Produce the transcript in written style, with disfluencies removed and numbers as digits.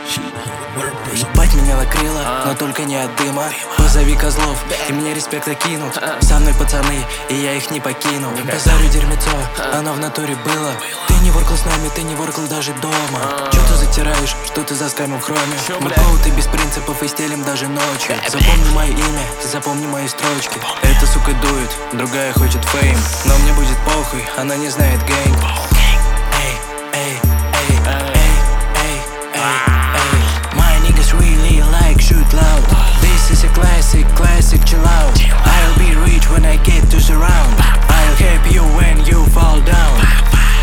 Ебать меня накрыло, но только не от дыма. Позови козлов, и мне респект окинут. Со мной пацаны, и я их не покину. Базарю дерьмецо, оно в натуре было. Ты не воркал с нами, ты не воркал даже дома. Чё ты затираешь, что ты заскамил в хроме? Мы коуты без принципов и стелим даже ночью. Запомни мое имя, запомни мои строчки. Эта сука дует, другая хочет фейм, но мне будет похуй, она не знает гэнг.